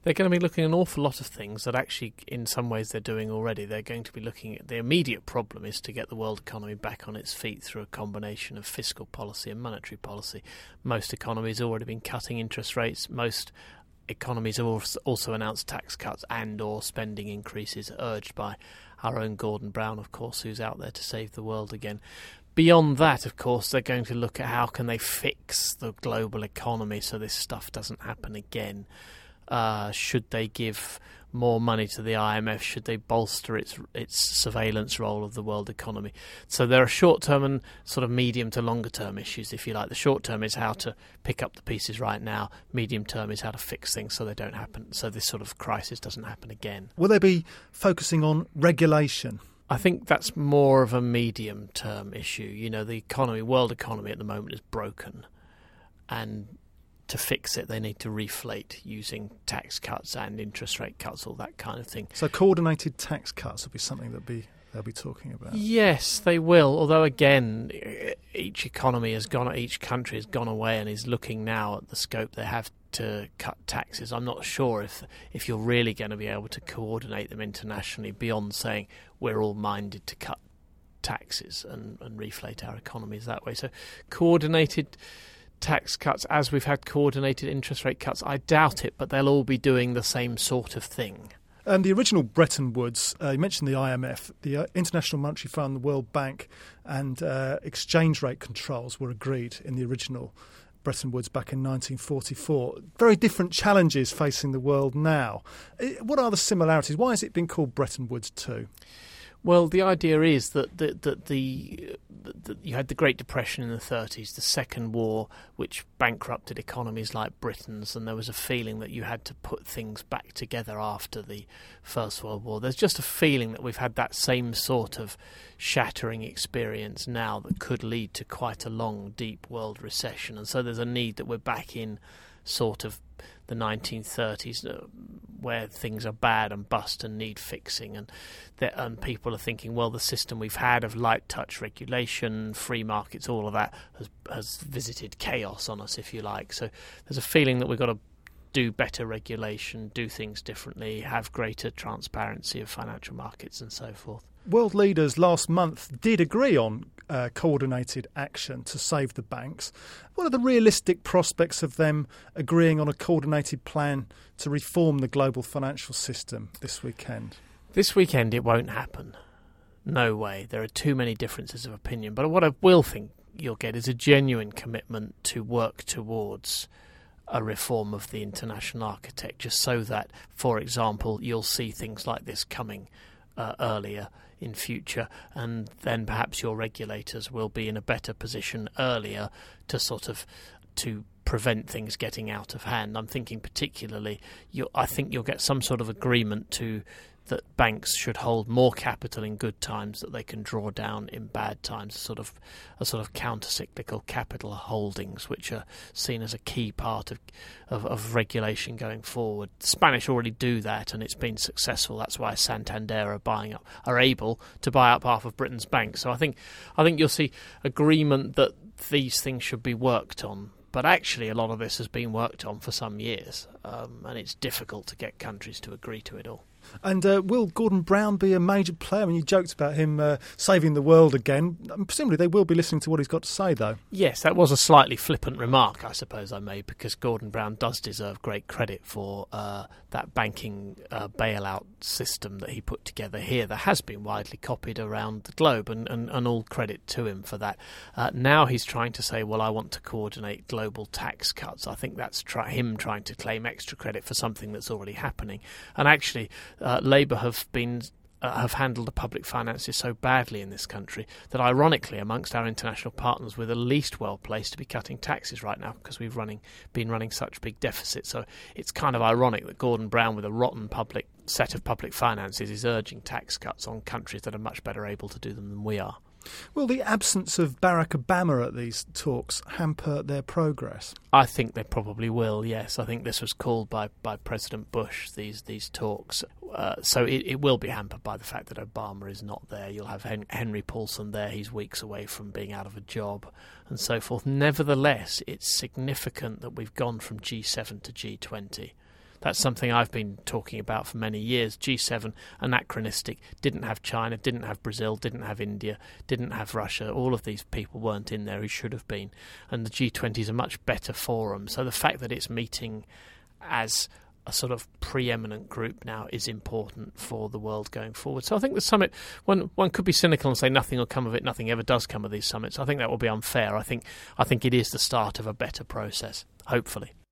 They're going to be looking at an awful lot of things that actually, in some ways, they're doing already. They're going to be looking at the immediate problem is to get the world economy back on its feet through a combination of fiscal policy and monetary policy. Most economies have already been cutting interest rates. Most economies have also announced tax cuts and or spending increases, urged by our own Gordon Brown, of course, who's out there to save the world again. Beyond that, of course, they're going to look at how can they fix the global economy so this stuff doesn't happen again. Should they give more money to the IMF? Should they bolster its surveillance role of the world economy? So there are short-term and sort of medium to longer-term issues, if you like. The short-term is how to pick up the pieces right now. Medium-term is how to fix things so they don't happen, so this sort of crisis doesn't happen again. Will they be focusing on regulation? I think that's more of a medium-term issue. You know, the world economy at the moment is broken, and to fix it, they need to reflate using tax cuts and interest rate cuts, all that kind of thing. So coordinated tax cuts will be something they'll be talking about. Yes, they will. Although, again, each country has gone away and is looking now at the scope they have to cut taxes. I'm not sure if you're really going to be able to coordinate them internationally beyond saying we're all minded to cut taxes and reflate our economies that way. So coordinated tax cuts, as we've had coordinated interest rate cuts, I doubt it, but they'll all be doing the same sort of thing. And the original Bretton Woods, you mentioned the IMF, the International Monetary Fund, the World Bank, and exchange rate controls were agreed in the original Bretton Woods back in 1944. Very different challenges facing the world now. What are the similarities? Why has it been called Bretton Woods too? Well, the idea is that you had the Great Depression in the 30s, the Second War, which bankrupted economies like Britain's, and there was a feeling that you had to put things back together after the First World War. There's just a feeling that we've had that same sort of shattering experience now that could lead to quite a long, deep world recession, and so there's a need that we're back in sort of the 1930s where things are bad and bust and need fixing, and people are thinking, well, the system we've had of light touch regulation, free markets, all of that has visited chaos on us, if you like. So there's a feeling that we've got to do better regulation, do things differently, have greater transparency of financial markets and so forth. World leaders last month did agree on coordinated action to save the banks. What are the realistic prospects of them agreeing on a coordinated plan to reform the global financial system this weekend? This weekend it won't happen. No way. There are too many differences of opinion. But what I will think you'll get is a genuine commitment to work towards a reform of the international architecture so that, for example, you'll see things like this coming earlier in future, and then perhaps your regulators will be in a better position earlier to prevent things getting out of hand. I'm thinking particularly, I think you'll get some sort of agreement that banks should hold more capital in good times that they can draw down in bad times, a sort of counter-cyclical capital holdings, which are seen as a key part of regulation going forward. The Spanish already do that, and it's been successful. That's why Santander are able to buy up half of Britain's banks. So I think you'll see agreement that these things should be worked on. But actually, a lot of this has been worked on for some years, and it's difficult to get countries to agree to it all. And will Gordon Brown be a major player? I mean, you joked about him saving the world again. Presumably they will be listening to what he's got to say, though. Yes, that was a slightly flippant remark, I suppose I made, because Gordon Brown does deserve great credit for that banking bailout system that he put together here that has been widely copied around the globe, and all credit to him for that. Now he's trying to say, well, I want to coordinate global tax cuts. I think that's him trying to claim extra credit for something that's already happening. And actually, Labour have handled the public finances so badly in this country that, ironically, amongst our international partners, we're the least well placed to be cutting taxes right now because we've been running such big deficits. So it's kind of ironic that Gordon Brown, with a rotten set of public finances, is urging tax cuts on countries that are much better able to do them than we are. Will the absence of Barack Obama at these talks hamper their progress? I think they probably will, yes. I think this was called by President Bush, these talks. So it will be hampered by the fact that Obama is not there. You'll have Henry Paulson there. He's weeks away from being out of a job and so forth. Nevertheless, it's significant that we've gone from G7 to G20. That's something I've been talking about for many years. G7, anachronistic, didn't have China, didn't have Brazil, didn't have India, didn't have Russia. All of these people weren't in there who should have been. And the G20 is a much better forum. So the fact that it's meeting as a sort of preeminent group now is important for the world going forward. So I think the summit, one could be cynical and say nothing will come of it, nothing ever does come of these summits. I think that will be unfair. I think it is the start of a better process, hopefully.